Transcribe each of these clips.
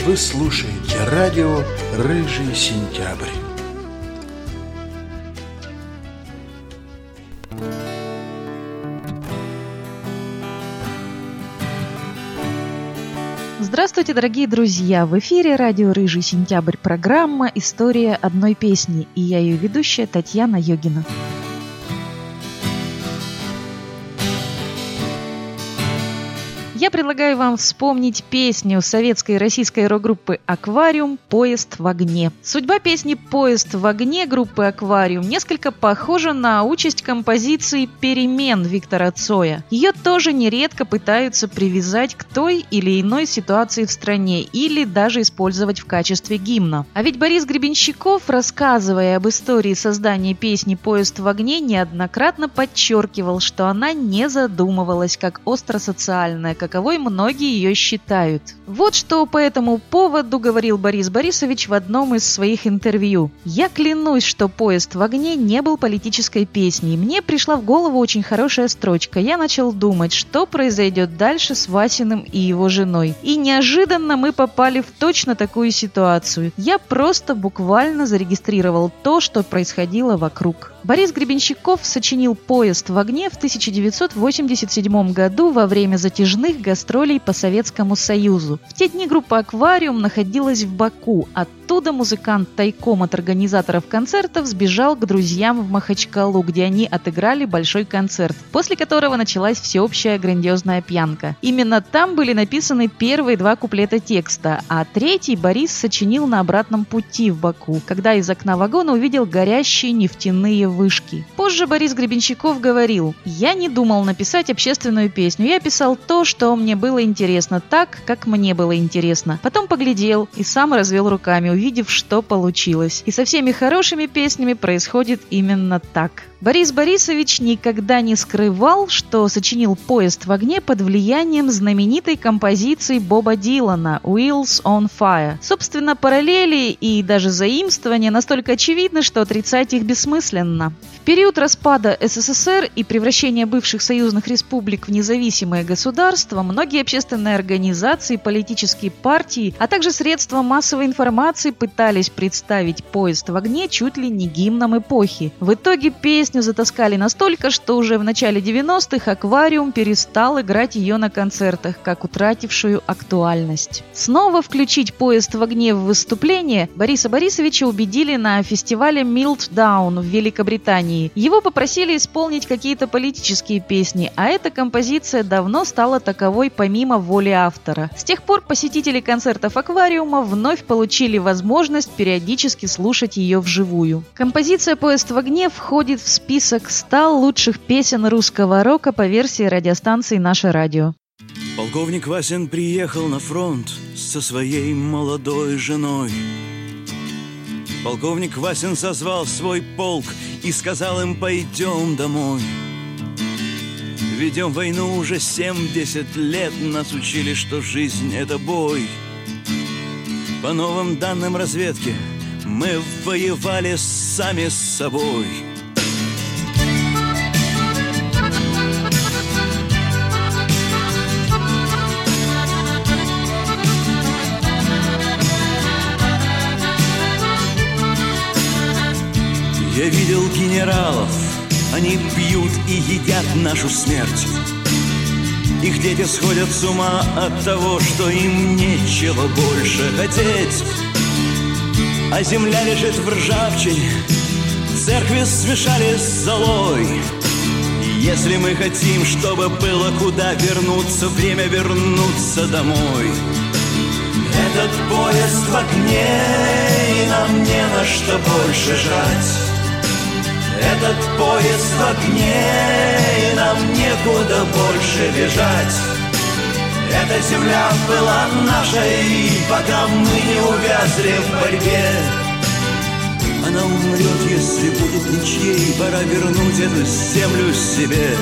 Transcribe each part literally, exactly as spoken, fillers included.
Вы слушаете радио «Рыжий сентябрь». Здравствуйте, дорогие друзья! В эфире радио «Рыжий сентябрь» программа «История одной песни», и я ее ведущая Татьяна Йогина. Я предлагаю вам вспомнить песню советской и российской рок-группы «Аквариум» «Поезд в огне». Судьба песни «Поезд в огне» группы «Аквариум» несколько похожа на участь композиции «Перемен» Виктора Цоя. Ее тоже нередко пытаются привязать к той или иной ситуации в стране или даже использовать в качестве гимна. А ведь Борис Гребенщиков, рассказывая об истории создания песни «Поезд в огне», неоднократно подчеркивал, что она не задумывалась как остросоциальная, каковой многие ее считают. Вот что по этому поводу говорил Борис Борисович в одном из своих интервью. «Я клянусь, что «Поезд в огне» не был политической песней. Мне пришла в голову очень хорошая строчка. Я начал думать, что произойдет дальше с Васиным и его женой. И неожиданно мы попали в точно такую ситуацию. Я просто буквально зарегистрировал то, что происходило вокруг». Борис Гребенщиков сочинил «Поезд в огне» в тысяча девятьсот восемьдесят седьмом году во время затяжных гастролей по Советскому Союзу. В те дни группа «Аквариум» находилась в Баку. Оттуда музыкант тайком от организаторов концертов сбежал к друзьям в Махачкалу, где они отыграли большой концерт, после которого началась всеобщая грандиозная пьянка. Именно там были написаны первые два куплета текста, а третий Борис сочинил на обратном пути в Баку, когда из окна вагона увидел горящие нефтяные вышки. Позже Борис Гребенщиков говорил: «Я не думал написать общественную песню, я писал то, что мне было интересно, так, как мне было интересно. Потом поглядел и сам развел руками, увидев, что получилось. И со всеми хорошими песнями происходит именно так». Борис Борисович никогда не скрывал, что сочинил «Поезд в огне» под влиянием знаменитой композиции Боба Дилана «Wheels on Fire». Собственно, параллели и даже заимствования настолько очевидны, что отрицать их бессмысленно. В период распада СССР и превращения бывших союзных республик в независимые государства многие общественные организации, политические партии, а также средства массовой информации пытались представить «Поезд в огне» чуть ли не гимном эпохи. В итоге песню затаскали настолько, что уже в начале девяностых «Аквариум» перестал играть ее на концертах, как утратившую актуальность. Снова включить «Поезд в огне» в выступление Бориса Борисовича убедили на фестивале Meltdown в Великобритании. Его попросили исполнить какие-то политические песни, а эта композиция давно стала таковой помимо воли автора. С тех пор посетители концертов «Аквариума» вновь получили возможность периодически слушать ее вживую. Композиция «Поезд в огне» входит в список ста лучших песен русского рока по версии радиостанции «Наше радио». Полковник Васин приехал на фронт со своей молодой женой. Полковник Васин созвал свой полк и сказал им: пойдем домой. Ведем войну уже семьдесят лет, нас учили, что жизнь — это бой. По новым данным разведки мы воевали сами с собой. Я видел генералов, они пьют и едят нашу смерть. Их дети сходят с ума от того, что им нечего больше хотеть. А земля лежит в ржавчине, церкви смешали с золой. Если мы хотим, чтобы было куда вернуться, время вернуться домой. Этот поезд в огне, и нам не на что больше жать. Этот поезд в огне, и нам некуда больше бежать. Эта земля была нашей, пока мы не увязли в борьбе. Она умрет, если будет ничьей, пора вернуть эту землю себе.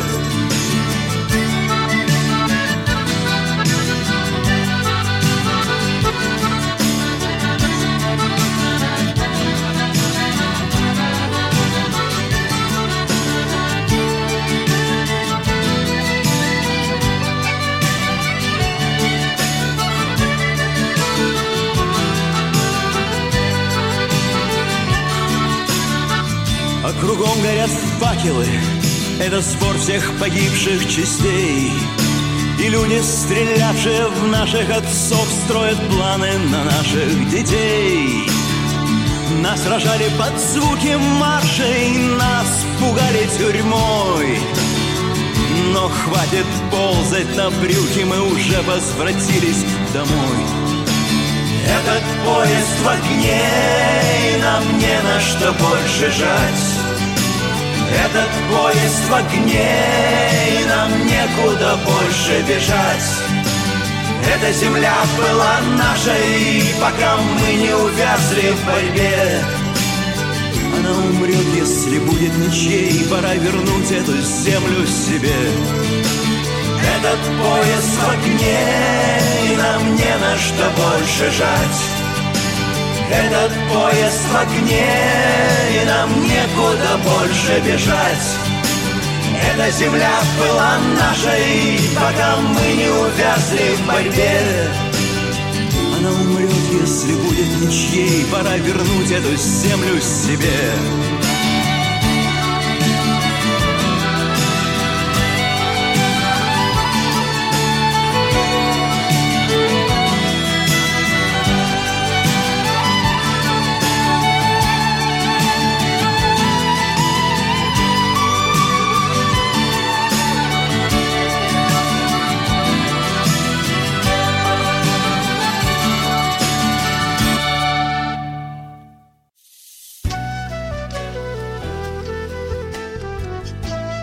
факелы — это сбор всех погибших частей. И люди, стрелявшие в наших отцов, строят планы на наших детей. Нас рожали под звуки маршей, нас пугали тюрьмой. Но хватит ползать на брюхе, мы уже возвратились домой. Этот поезд в огне, и нам не на что больше жать. Этот поезд в огне, и нам некуда больше бежать. Эта земля была нашей, пока мы не увязли в борьбе. Она умрет, если будет ничей, пора вернуть эту землю себе. Этот поезд в огне, и нам не на что больше жать. Этот поезд в огне, и нам некуда больше бежать. Эта земля была нашей, пока мы не увязли в борьбе. Она умрет, если будет ничьей, пора вернуть эту землю себе.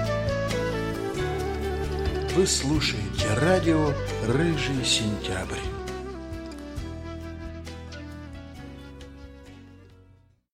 Вы слушаете радио «Рыжий сентябрь».